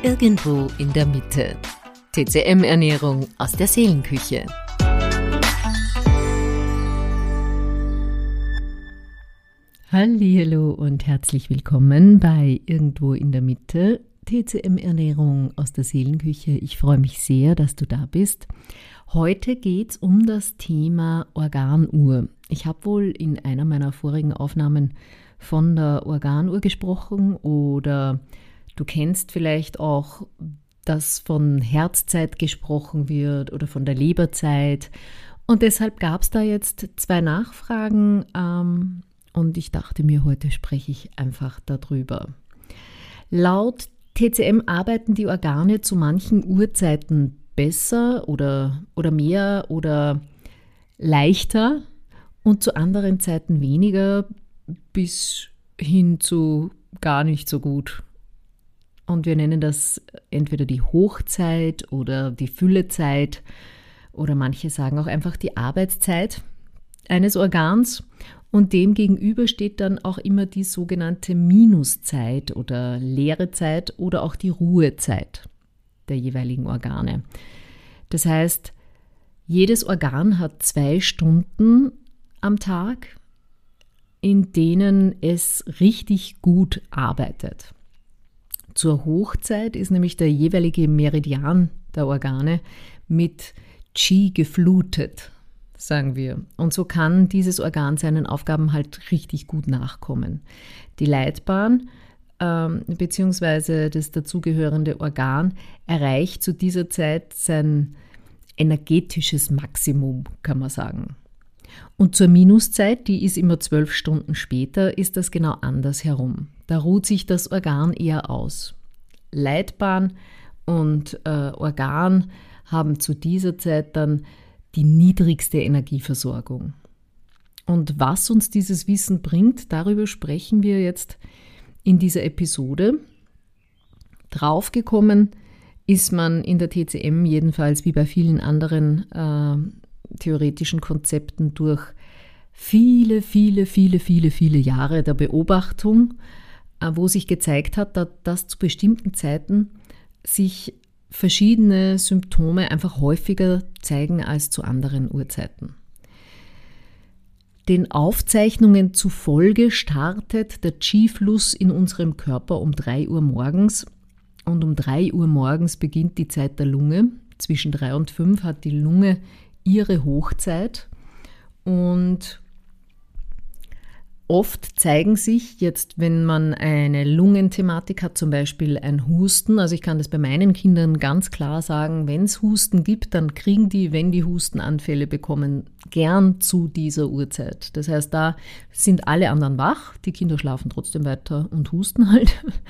Irgendwo in der Mitte. TCM-Ernährung aus der Seelenküche. Hallihallo und herzlich willkommen bei Irgendwo in der Mitte. TCM-Ernährung aus der Seelenküche. Ich freue mich sehr, dass du da bist. Heute geht es um das Thema Organuhr. Ich habe wohl in einer meiner vorigen Aufnahmen von der Organuhr gesprochen oder du kennst vielleicht auch, dass von Herzzeit gesprochen wird oder von der Leberzeit. Und deshalb gab es da jetzt 2 Nachfragen und ich dachte mir, heute spreche ich einfach darüber. Laut TCM arbeiten die Organe zu manchen Uhrzeiten besser oder mehr oder leichter und zu anderen Zeiten weniger bis hin zu gar nicht so gut. Und wir nennen das entweder die Hochzeit oder die Füllezeit oder manche sagen auch einfach die Arbeitszeit eines Organs. Und dem gegenüber steht dann auch immer die sogenannte Minuszeit oder leere Zeit oder auch die Ruhezeit der jeweiligen Organe. Das heißt, jedes Organ hat 2 Stunden am Tag, in denen es richtig gut arbeitet. Zur Hochzeit ist nämlich der jeweilige Meridian der Organe mit Qi geflutet, sagen wir. Und so kann dieses Organ seinen Aufgaben halt richtig gut nachkommen. Die Leitbahn bzw. das dazugehörende Organ erreicht zu dieser Zeit sein energetisches Maximum, kann man sagen. Und zur Minuszeit, die ist immer 12 Stunden später, ist das genau andersherum. Da ruht sich das Organ eher aus. Leitbahn und Organ haben zu dieser Zeit dann die niedrigste Energieversorgung. Und was uns dieses Wissen bringt, darüber sprechen wir jetzt in dieser Episode. Draufgekommen ist man in der TCM jedenfalls wie bei vielen anderen theoretischen Konzepten durch viele Jahre der Beobachtung, wo sich gezeigt hat, dass zu bestimmten Zeiten sich verschiedene Symptome einfach häufiger zeigen als zu anderen Uhrzeiten. Den Aufzeichnungen zufolge startet der Qi-Fluss in unserem Körper um 3 Uhr morgens und um 3 Uhr morgens beginnt die Zeit der Lunge. Zwischen 3 und 5 hat die Lunge ihre Hochzeit und oft zeigen sich jetzt, wenn man eine Lungenthematik hat, zum Beispiel ein Husten, also ich kann das bei meinen Kindern ganz klar sagen, wenn es Husten gibt, dann kriegen die, wenn die Hustenanfälle bekommen, gern zu dieser Uhrzeit. Das heißt, da sind alle anderen wach, die Kinder schlafen trotzdem weiter und husten halt.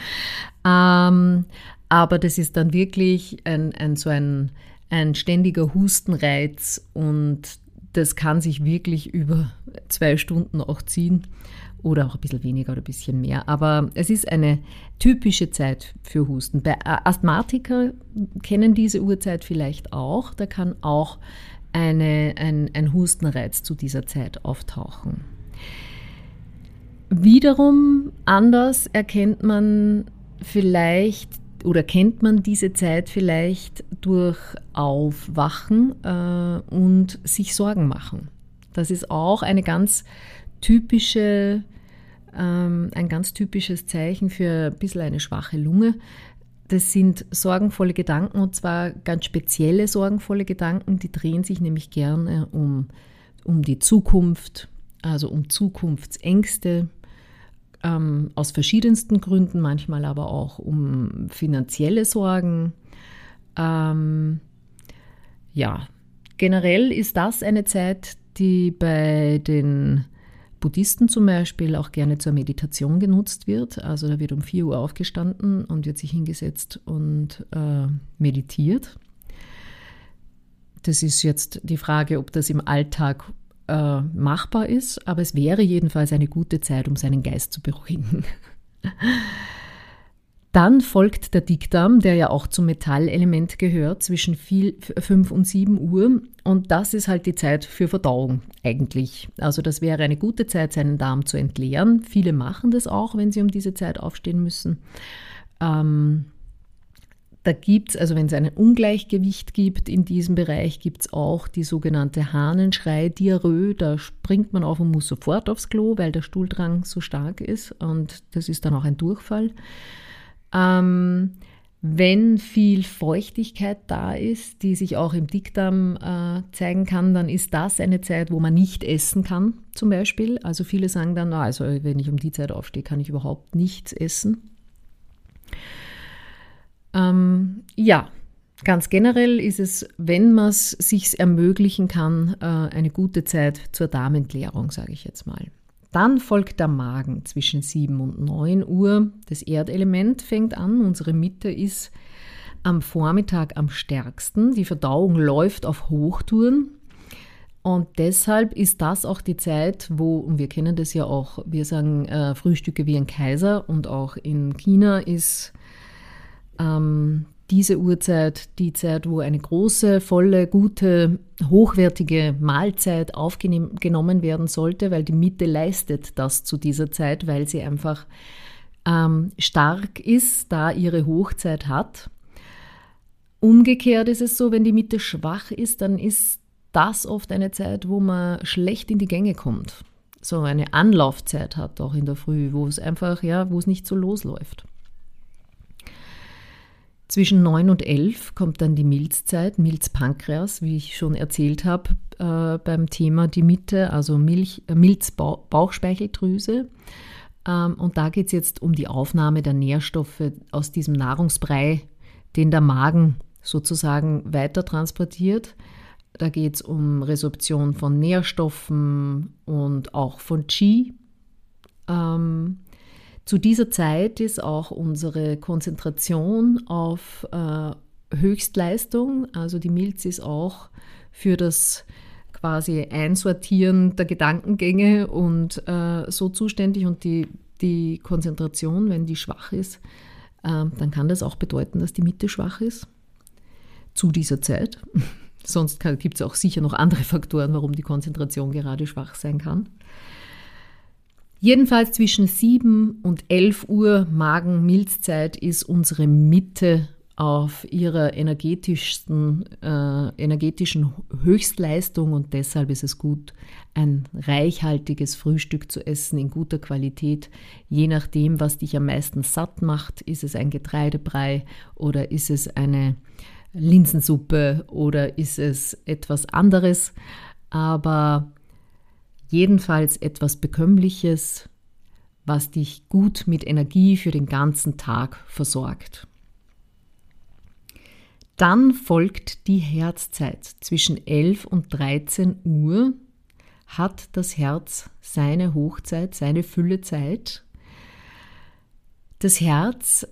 Aber das ist dann wirklich ein ständiger Hustenreiz und das kann sich wirklich über 2 Stunden auch ziehen oder auch ein bisschen weniger oder ein bisschen mehr. Aber es ist eine typische Zeit für Husten. Bei Asthmatikern kennen diese Uhrzeit vielleicht auch. Da kann auch ein Hustenreiz zu dieser Zeit auftauchen. Wiederum anders erkennt man vielleicht oder kennt man diese Zeit vielleicht durch Aufwachen und sich Sorgen machen. Das ist auch ein ganz typisches Zeichen für ein bisschen eine schwache Lunge. Das sind sorgenvolle Gedanken und zwar ganz spezielle sorgenvolle Gedanken, die drehen sich nämlich gerne um die Zukunft, also um Zukunftsängste, aus verschiedensten Gründen, manchmal aber auch um finanzielle Sorgen. Generell ist das eine Zeit, die bei den Buddhisten zum Beispiel auch gerne zur Meditation genutzt wird. Also da wird um 4 Uhr aufgestanden und wird sich hingesetzt und meditiert. Das ist jetzt die Frage, ob das im Alltag machbar ist, aber es wäre jedenfalls eine gute Zeit, um seinen Geist zu beruhigen. Dann folgt der Dickdarm, der ja auch zum Metallelement gehört, zwischen 5 und 7 Uhr. Und das ist halt die Zeit für Verdauung eigentlich. Also das wäre eine gute Zeit, seinen Darm zu entleeren. Viele machen das auch, wenn sie um diese Zeit aufstehen müssen. Da gibt es, also wenn es ein Ungleichgewicht gibt in diesem Bereich, gibt es auch die sogenannte Hahnenschrei-Diarrhoe. Da springt man auf und muss sofort aufs Klo, weil der Stuhldrang so stark ist, und das ist dann auch ein Durchfall. Wenn viel Feuchtigkeit da ist, die sich auch im Dickdarm zeigen kann, dann ist das eine Zeit, wo man nicht essen kann, zum Beispiel. Also viele sagen dann, also wenn ich um die Zeit aufstehe, kann ich überhaupt nichts essen. Ja, ganz generell ist es, wenn man es sich ermöglichen kann, eine gute Zeit zur Darmentleerung, sage ich jetzt mal. Dann folgt der Magen zwischen 7 und 9 Uhr. Das Erdelement fängt an. Unsere Mitte ist am Vormittag am stärksten. Die Verdauung läuft auf Hochtouren. Und deshalb ist das auch die Zeit, wo, und wir kennen das ja auch, wir sagen Frühstücke wie ein Kaiser, und auch in China ist diese Uhrzeit die Zeit, wo eine große, volle, gute, hochwertige Mahlzeit aufgenommen werden sollte, weil die Mitte leistet das zu dieser Zeit, weil sie einfach stark ist, da ihre Hochzeit hat. Umgekehrt ist es so, wenn die Mitte schwach ist, dann ist das oft eine Zeit, wo man schlecht in die Gänge kommt. So eine Anlaufzeit hat auch in der Früh, wo es einfach, wo es nicht so losläuft. Zwischen 9 und 11 kommt dann die Milzzeit, Milz-Pankreas, wie ich schon erzählt habe beim Thema die Mitte, also Milz-Bauchspeicheldrüse. Und da geht es jetzt um die Aufnahme der Nährstoffe aus diesem Nahrungsbrei, den der Magen sozusagen weiter transportiert. Da geht es um Resorption von Nährstoffen und auch von Qi. Zu dieser Zeit ist auch unsere Konzentration auf Höchstleistung, also die Milz ist auch für das quasi Einsortieren der Gedankengänge und so zuständig, und die Konzentration, wenn die schwach ist, dann kann das auch bedeuten, dass die Mitte schwach ist zu dieser Zeit. Sonst gibt es auch sicher noch andere Faktoren, warum die Konzentration gerade schwach sein kann. Jedenfalls zwischen 7 und 11 Uhr Magen-Milzzeit ist unsere Mitte auf ihrer energetischen Höchstleistung, und deshalb ist es gut, ein reichhaltiges Frühstück zu essen in guter Qualität. Je nachdem, was dich am meisten satt macht, ist es ein Getreidebrei oder ist es eine Linsensuppe oder ist es etwas anderes, aber jedenfalls etwas Bekömmliches, was dich gut mit Energie für den ganzen Tag versorgt. Dann folgt die Herzzeit. Zwischen 11 und 13 Uhr hat das Herz seine Hochzeit, seine Füllezeit. Das Herz,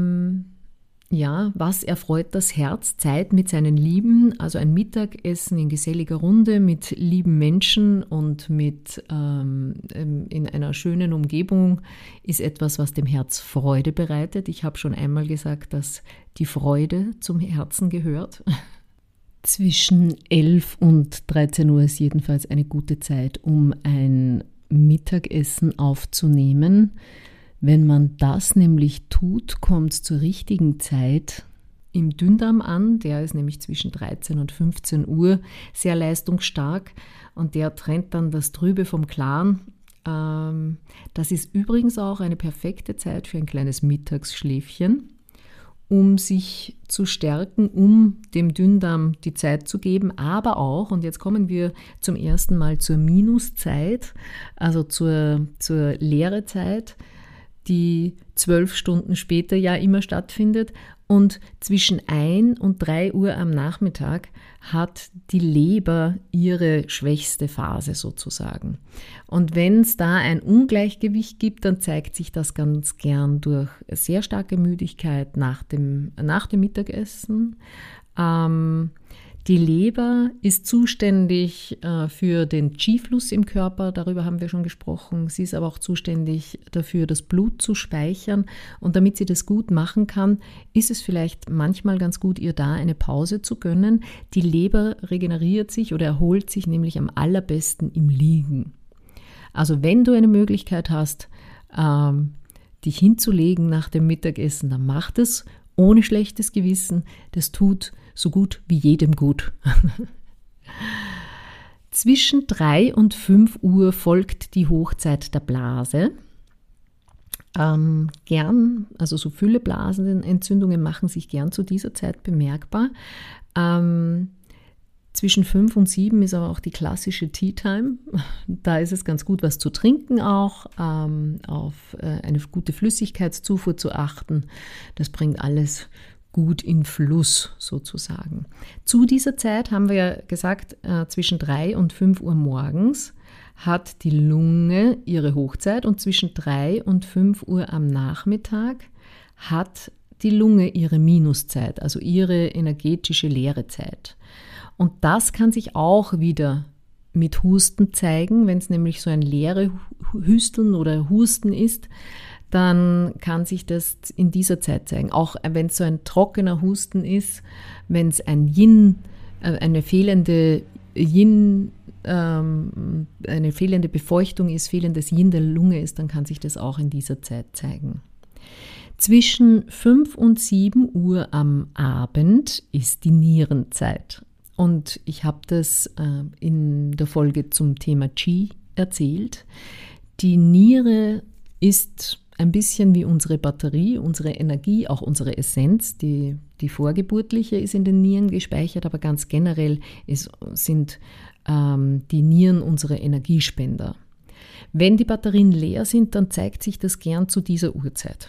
was erfreut das Herz? Zeit mit seinen Lieben, also ein Mittagessen in geselliger Runde mit lieben Menschen und in einer schönen Umgebung ist etwas, was dem Herz Freude bereitet. Ich habe schon einmal gesagt, dass die Freude zum Herzen gehört. Zwischen 11 und 13 Uhr ist jedenfalls eine gute Zeit, um ein Mittagessen aufzunehmen. Wenn man das nämlich tut, kommt es zur richtigen Zeit im Dünndarm an. Der ist nämlich zwischen 13 und 15 Uhr sehr leistungsstark und der trennt dann das Trübe vom Klaren. Das ist übrigens auch eine perfekte Zeit für ein kleines Mittagsschläfchen, um sich zu stärken, um dem Dünndarm die Zeit zu geben, aber auch, und jetzt kommen wir zum ersten Mal zur Minuszeit, also zur Leerezeit, die 12 Stunden später ja immer stattfindet, und zwischen 1 und 3 Uhr am Nachmittag hat die Leber ihre schwächste Phase sozusagen. Und wenn es da ein Ungleichgewicht gibt, dann zeigt sich das ganz gern durch sehr starke Müdigkeit nach dem Mittagessen. Die Leber ist zuständig für den Qi-Fluss im Körper, darüber haben wir schon gesprochen. Sie ist aber auch zuständig dafür, das Blut zu speichern. Und damit sie das gut machen kann, ist es vielleicht manchmal ganz gut, ihr da eine Pause zu gönnen. Die Leber regeneriert sich oder erholt sich nämlich am allerbesten im Liegen. Also wenn du eine Möglichkeit hast, dich hinzulegen nach dem Mittagessen, dann mach das. ohne schlechtes Gewissen. Das tut so gut wie jedem gut. Zwischen 3 und 5 Uhr folgt die Hochzeit der Blase. Also so Fülleblasenentzündungen machen sich gern zu dieser Zeit bemerkbar. Zwischen 5 und 7 ist aber auch die klassische Tea Time. Da ist es ganz gut, was zu trinken auch, auf eine gute Flüssigkeitszufuhr zu achten. Das bringt alles gut in Fluss sozusagen. Zu dieser Zeit haben wir ja gesagt, zwischen 3 und 5 Uhr morgens hat die Lunge ihre Hochzeit und zwischen 3 und 5 Uhr am Nachmittag hat die Lunge ihre Minuszeit, also ihre energetische Leerezeit. Und das kann sich auch wieder mit Husten zeigen, wenn es nämlich so ein leere Hüsteln oder Husten ist, dann kann sich das in dieser Zeit zeigen. Auch wenn es so ein trockener Husten ist, wenn es eine fehlende Befeuchtung ist, fehlendes Yin der Lunge ist, dann kann sich das auch in dieser Zeit zeigen. Zwischen 5 und 7 Uhr am Abend ist die Nierenzeit. Und ich habe das in der Folge zum Thema Qi erzählt. Die Niere ist ein bisschen wie unsere Batterie, unsere Energie, auch unsere Essenz. Die vorgeburtliche ist in den Nieren gespeichert, aber ganz generell sind die Nieren unsere Energiespender. Wenn die Batterien leer sind, dann zeigt sich das gern zu dieser Uhrzeit.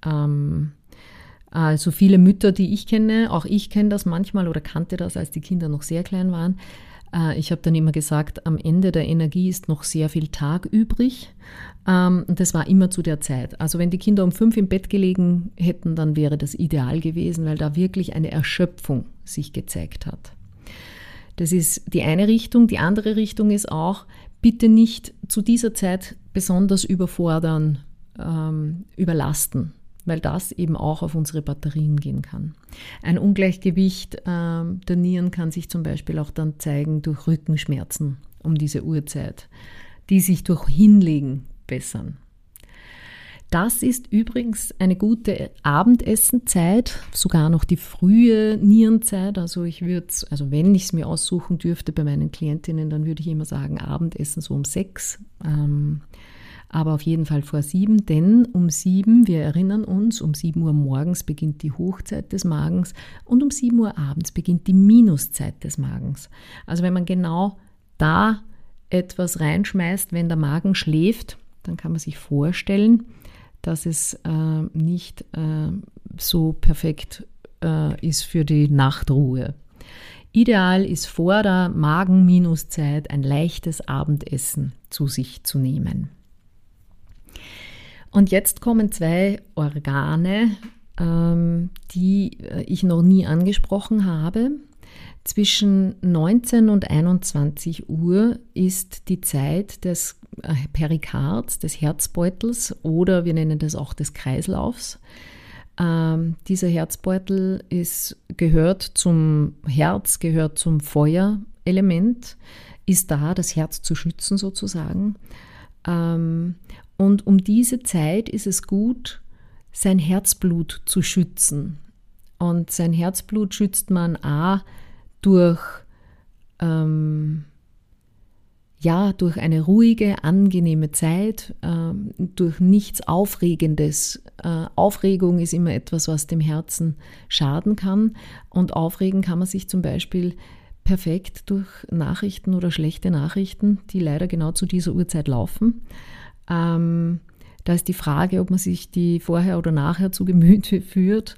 Also viele Mütter, die ich kenne, auch ich kenne das manchmal oder kannte das, als die Kinder noch sehr klein waren. Ich habe dann immer gesagt, am Ende der Energie ist noch sehr viel Tag übrig. Und das war immer zu der Zeit. Also wenn die Kinder um 5 im Bett gelegen hätten, dann wäre das ideal gewesen, weil da wirklich eine Erschöpfung sich gezeigt hat. Das ist die eine Richtung. Die andere Richtung ist auch, bitte nicht zu dieser Zeit besonders überfordern, überlasten, weil das eben auch auf unsere Batterien gehen kann. Ein Ungleichgewicht der Nieren kann sich zum Beispiel auch dann zeigen durch Rückenschmerzen um diese Uhrzeit, die sich durch Hinlegen bessern. Das ist übrigens eine gute Abendessenzeit, sogar noch die frühe Nierenzeit. Also wenn ich es mir aussuchen dürfte bei meinen Klientinnen, dann würde ich immer sagen, Abendessen so um 6. Aber auf jeden Fall vor 7, denn um 7, wir erinnern uns, um 7 Uhr morgens beginnt die Hochzeit des Magens und um 7 Uhr abends beginnt die Minuszeit des Magens. Also wenn man genau da etwas reinschmeißt, wenn der Magen schläft, dann kann man sich vorstellen, dass es nicht so perfekt ist für die Nachtruhe. Ideal ist vor der Magen-Minuszeit ein leichtes Abendessen zu sich zu nehmen. Und jetzt kommen 2 Organe, die ich noch nie angesprochen habe. Zwischen 19 und 21 Uhr ist die Zeit des Perikards, des Herzbeutels oder wir nennen das auch des Kreislaufs. Dieser Herzbeutel gehört zum Herz, gehört zum Feuerelement, ist da, das Herz zu schützen sozusagen. Und um diese Zeit ist es gut, sein Herzblut zu schützen. Und sein Herzblut schützt man durch eine ruhige, angenehme Zeit, durch nichts Aufregendes. Aufregung ist immer etwas, was dem Herzen schaden kann. Und aufregen kann man sich zum Beispiel perfekt durch Nachrichten oder schlechte Nachrichten, die leider genau zu dieser Uhrzeit laufen. Da ist die Frage, ob man sich die vorher oder nachher zu Gemüte führt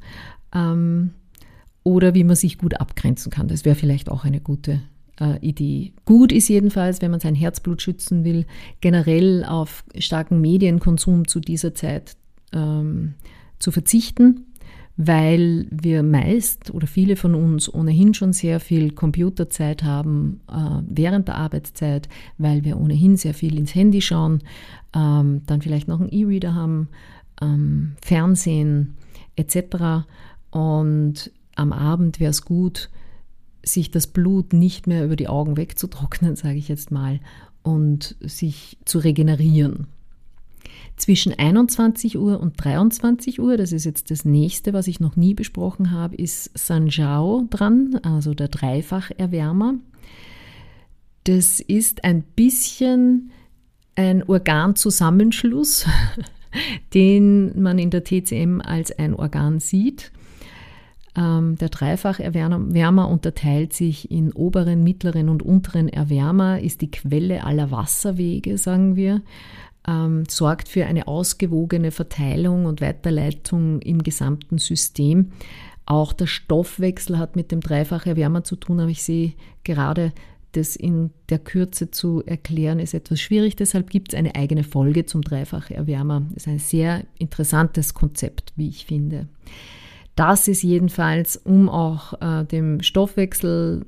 oder wie man sich gut abgrenzen kann. Das wäre vielleicht auch eine gute Idee. Gut ist jedenfalls, wenn man sein Herzblut schützen will, generell auf starken Medienkonsum zu dieser Zeit zu verzichten, weil wir meist oder viele von uns ohnehin schon sehr viel Computerzeit haben während der Arbeitszeit, weil wir ohnehin sehr viel ins Handy schauen, dann vielleicht noch einen E-Reader haben, Fernsehen etc. Und am Abend wäre es gut, sich das Blut nicht mehr über die Augen wegzutrocknen, sage ich jetzt mal, und sich zu regenerieren. Zwischen 21 Uhr und 23 Uhr, das ist jetzt das nächste, was ich noch nie besprochen habe, ist Sanjiao dran, also der Dreifacherwärmer. Das ist ein bisschen ein Organzusammenschluss, den man in der TCM als ein Organ sieht. Der Dreifacherwärmer unterteilt sich in oberen, mittleren und unteren Erwärmer, ist die Quelle aller Wasserwege, sagen wir, sorgt für eine ausgewogene Verteilung und Weiterleitung im gesamten System. Auch der Stoffwechsel hat mit dem Dreifacherwärmer zu tun, aber ich sehe gerade, das in der Kürze zu erklären, ist etwas schwierig. Deshalb gibt es eine eigene Folge zum Dreifacherwärmer. Das ist ein sehr interessantes Konzept, wie ich finde. Das ist jedenfalls, um auch dem Stoffwechsel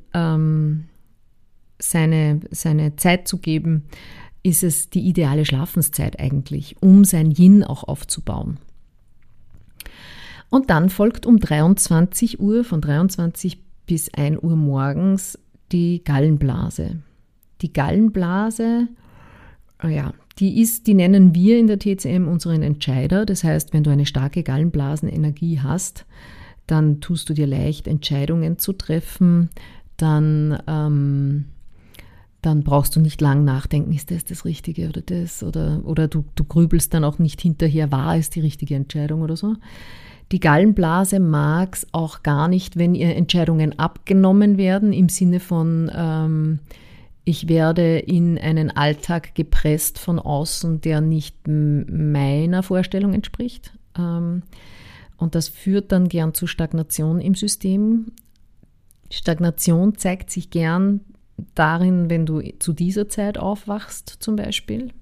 seine Zeit zu geben, ist es die ideale Schlafenszeit eigentlich, um sein Yin auch aufzubauen. Und dann folgt um 23 Uhr, von 23 bis 1 Uhr morgens, die Gallenblase. Die Gallenblase, die nennen wir in der TCM unseren Entscheider. Das heißt, wenn du eine starke Gallenblasenenergie hast, dann tust du dir leicht, Entscheidungen zu treffen. Dann brauchst du nicht lang nachdenken, ist das Richtige oder das? Oder du grübelst dann auch nicht hinterher, war es die richtige Entscheidung oder so. Die Gallenblase mag es auch gar nicht, wenn ihr Entscheidungen abgenommen werden, im Sinne von, ich werde in einen Alltag gepresst von außen, der nicht meiner Vorstellung entspricht. Und das führt dann gern zu Stagnation im System. Stagnation zeigt sich gern darin, wenn du zu dieser Zeit aufwachst zum Beispiel.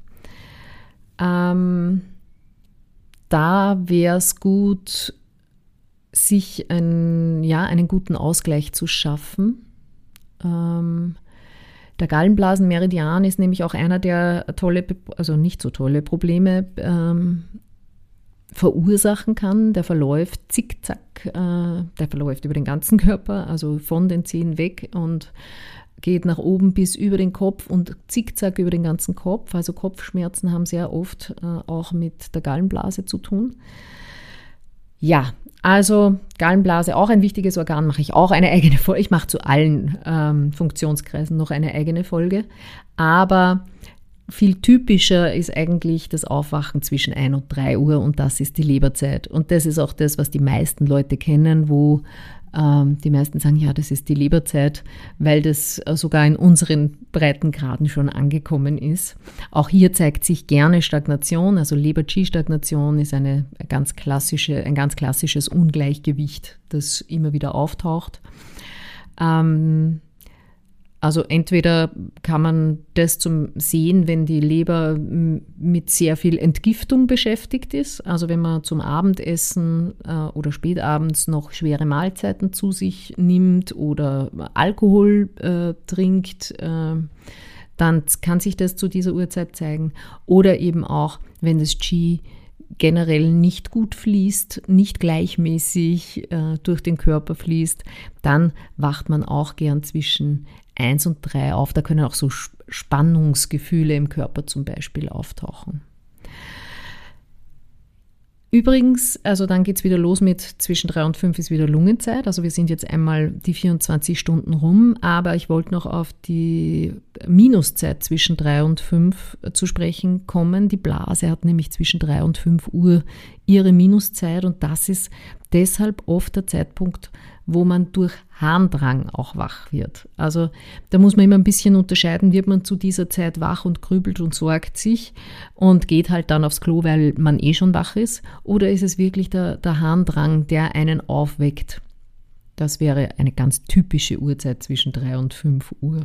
Da wäre es gut, sich einen guten Ausgleich zu schaffen. Der Gallenblasenmeridian ist nämlich auch einer, der nicht so tolle Probleme verursachen kann. Der verläuft zickzack, der verläuft über den ganzen Körper, also von den Zehen weg und geht nach oben bis über den Kopf und zickzack über den ganzen Kopf. Also Kopfschmerzen haben sehr oft auch mit der Gallenblase zu tun. Ja, also Gallenblase, auch ein wichtiges Organ, mache ich auch eine eigene Folge. Ich mache zu allen Funktionskreisen noch eine eigene Folge. Aber viel typischer ist eigentlich das Aufwachen zwischen 1 und 3 Uhr und das ist die Leberzeit. Und das ist auch das, was die meisten Leute kennen, wo die meisten sagen, ja, das ist die Leberzeit, weil das sogar in unseren Breitengraden schon angekommen ist. Auch hier zeigt sich gerne Stagnation, also Leber-Qi-Stagnation ist ein ganz klassisches Ungleichgewicht, das immer wieder auftaucht. Also entweder kann man das sehen, wenn die Leber mit sehr viel Entgiftung beschäftigt ist, also wenn man zum Abendessen oder spätabends noch schwere Mahlzeiten zu sich nimmt oder Alkohol trinkt, dann kann sich das zu dieser Uhrzeit zeigen. Oder eben auch, wenn das Qi generell nicht gut fließt, nicht gleichmäßig durch den Körper fließt, dann wacht man auch gern zwischen 1 und 3 auf. Da können auch so Spannungsgefühle im Körper zum Beispiel auftauchen. Übrigens, also dann geht es wieder los mit zwischen 3 und 5 ist wieder Lungenzeit. Also wir sind jetzt einmal die 24 Stunden rum, aber ich wollte noch auf die Minuszeit zwischen 3 und 5 zu sprechen kommen. Die Blase hat nämlich zwischen 3 und 5 Uhr ihre Minuszeit und das ist deshalb oft der Zeitpunkt, wo man durch Harndrang auch wach wird. Also da muss man immer ein bisschen unterscheiden, wird man zu dieser Zeit wach und grübelt und sorgt sich und geht halt dann aufs Klo, weil man schon wach ist, oder ist es wirklich der Harndrang, der einen aufweckt? Das wäre eine ganz typische Uhrzeit zwischen 3 und 5 Uhr.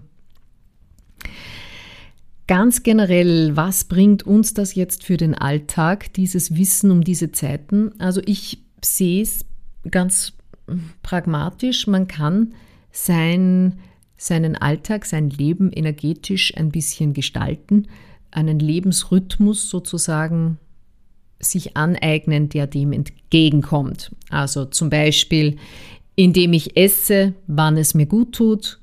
Ganz generell, was bringt uns das jetzt für den Alltag, dieses Wissen um diese Zeiten? Also ich sehe es ganz pragmatisch, man kann seinen Alltag, sein Leben energetisch ein bisschen gestalten, einen Lebensrhythmus sozusagen sich aneignen, der dem entgegenkommt. Also zum Beispiel, indem ich esse, wann es mir gut tut,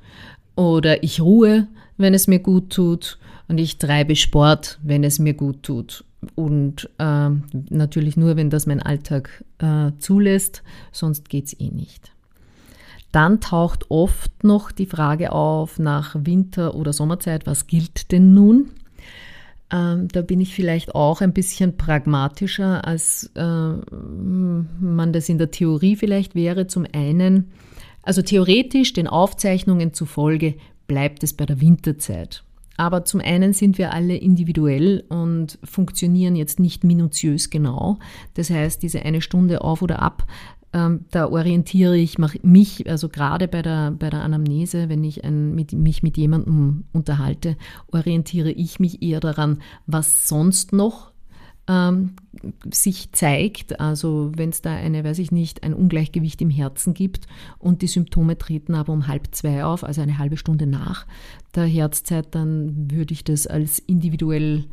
oder ich ruhe, wenn es mir gut tut, und ich treibe Sport, wenn es mir gut tut. Und natürlich nur, wenn das mein Alltag zulässt, sonst geht es nicht. Dann taucht oft noch die Frage auf nach Winter- oder Sommerzeit, was gilt denn nun? Da bin ich vielleicht auch ein bisschen pragmatischer, als man das in der Theorie vielleicht wäre. Zum einen, also theoretisch den Aufzeichnungen zufolge bleibt es bei der Winterzeit. Aber zum einen sind wir alle individuell und funktionieren jetzt nicht minutiös genau. Das heißt, diese 1 Stunde auf oder ab, da orientiere ich mich, also gerade bei der Anamnese, wenn ich mich mit jemandem unterhalte, orientiere ich mich eher daran, was sonst noch sich zeigt. Also wenn es da ein Ungleichgewicht im Herzen gibt und die Symptome treten aber um 1:30 auf, also eine halbe Stunde nach der Herzzeit, dann würde ich das als individuellen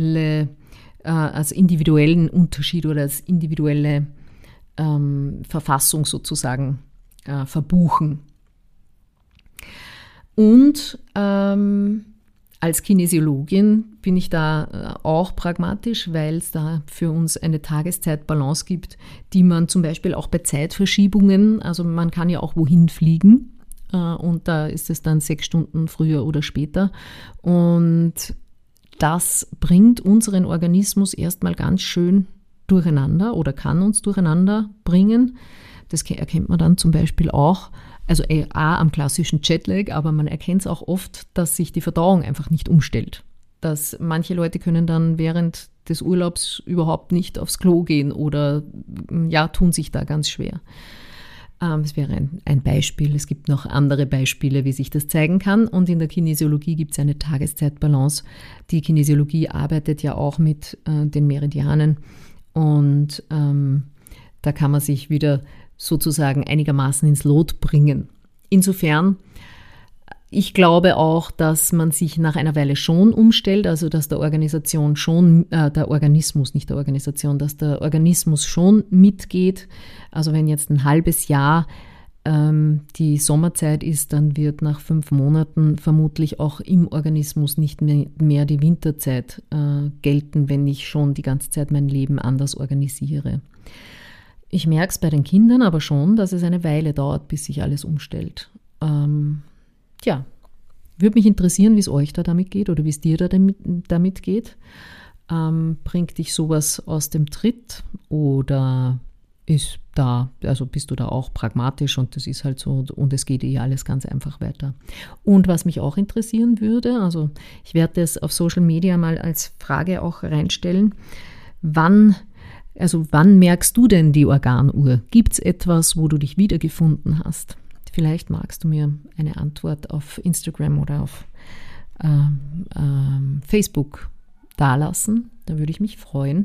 Unterschied oder als individuelle Verfassung sozusagen verbuchen. Und als Kinesiologin bin ich da auch pragmatisch, weil es da für uns eine Tageszeitbalance gibt, die man zum Beispiel auch bei Zeitverschiebungen, also man kann ja auch wohin fliegen und da ist es dann 6 Stunden früher oder später und das bringt unseren Organismus erstmal ganz schön durcheinander oder kann uns durcheinander bringen. Das erkennt man dann zum Beispiel auch, also am klassischen Jetlag, aber man erkennt es auch oft, dass sich die Verdauung einfach nicht umstellt. Dass manche Leute können dann während des Urlaubs überhaupt nicht aufs Klo gehen oder tun sich da ganz schwer. Das wäre ein Beispiel. Es gibt noch andere Beispiele, wie sich das zeigen kann. Und in der Kinesiologie gibt es eine Tageszeitbalance. Die Kinesiologie arbeitet ja auch mit den Meridianen. Und da kann man sich wieder sozusagen einigermaßen ins Lot bringen. Insofern, ich glaube auch, dass man sich nach einer Weile schon umstellt, also dass der Organismus schon mitgeht. Also wenn jetzt ein halbes Jahr die Sommerzeit ist, dann wird nach 5 Monaten vermutlich auch im Organismus nicht mehr die Winterzeit gelten, wenn ich schon die ganze Zeit mein Leben anders organisiere. Ich merke es bei den Kindern aber schon, dass es eine Weile dauert, bis sich alles umstellt. Würde mich interessieren, wie es euch da damit geht oder wie es dir da damit geht. Bringt dich sowas aus dem Tritt oder bist du da auch pragmatisch und das ist halt so und es geht alles ganz einfach weiter. Und was mich auch interessieren würde, also ich werde das auf Social Media mal als Frage auch reinstellen, wann merkst du denn die Organuhr? Gibt es etwas, wo du dich wiedergefunden hast? Vielleicht magst du mir eine Antwort auf Instagram oder auf Facebook dalassen. Da würde ich mich freuen.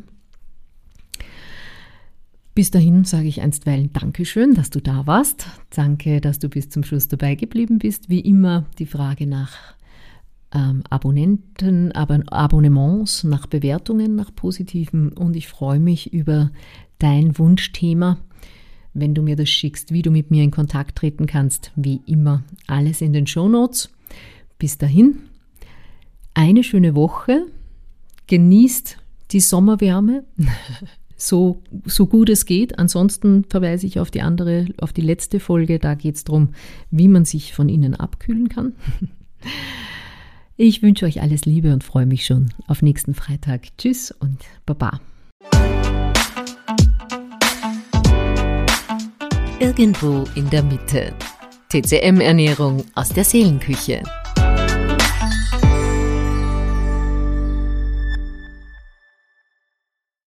Bis dahin sage ich einstweilen Dankeschön, dass du da warst. Danke, dass du bis zum Schluss dabei geblieben bist. Wie immer die Frage nach Abonnements, nach Bewertungen, nach Positiven und ich freue mich über dein Wunschthema, wenn du mir das schickst, wie du mit mir in Kontakt treten kannst. Wie immer, alles in den Shownotes. Bis dahin, eine schöne Woche, genießt die Sommerwärme, so gut es geht. Ansonsten verweise ich auf die letzte Folge, da geht es darum, wie man sich von innen abkühlen kann. Ich wünsche euch alles Liebe und freue mich schon auf nächsten Freitag. Tschüss und Baba. Irgendwo in der Mitte. TCM-Ernährung aus der Seelenküche.